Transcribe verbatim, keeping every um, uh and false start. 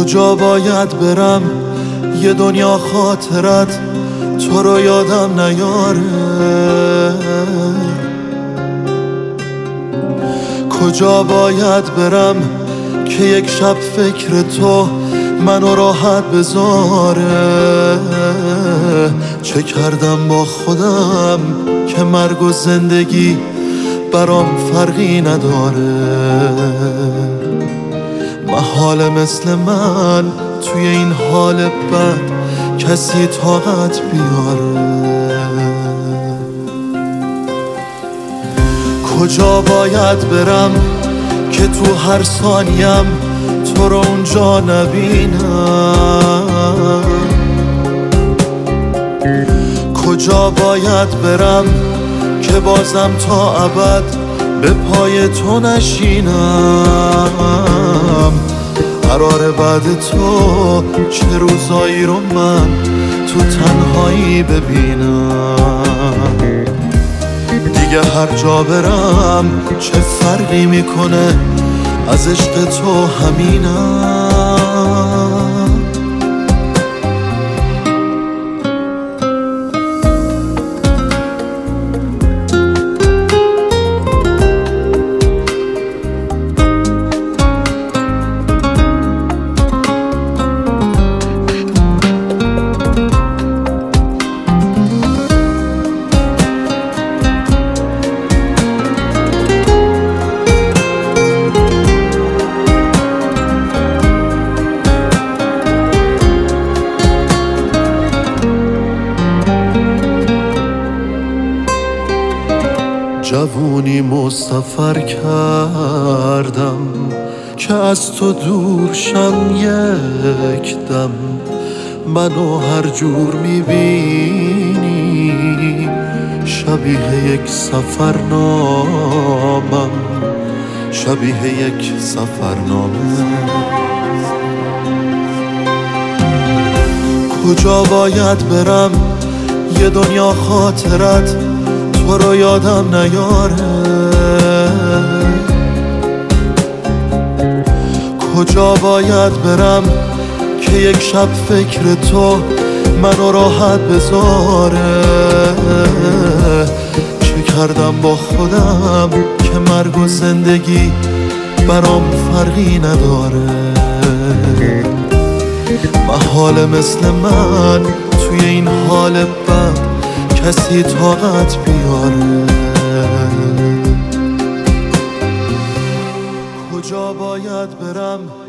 کجا باید برم یه دنیا خاطرت تو رو یادم نیاره؟ کجا باید برم که یک شب فکر تو منو راحت بذاره؟ چه کردم با خودم که مرگ و زندگی برام فرقی نداره؟ محال مثل من توی این حال بد کسی طاقت بیاره؟ کجا باید برم که تو هر ثانیم تو رو اونجا نبینم؟ کجا باید برم که بازم تا ابد به پای تو نشینم؟ قرار بعد تو چه روزایی رو من تو تنهایی ببینم؟ دیگه هر جا برم چه فرقی میکنه، از عشق تو همینم. جوونی مسافر کردم که از تو دور شم یک دم. منو هر جور میبینی شبیه یک سفرنامم، شبیه یک سفرنامه. کجا باید برم یه دنیا خاطرت تو رو یادم نیاره؟ کجا باید برم که یک شب فکر تو منو راحت بذاره؟ چه کردم با خودم که مرگ و زندگی برام فرقی نداره؟ محال مثل من توی این حال بد کسی طاقت بیاره؟ کجا باید برم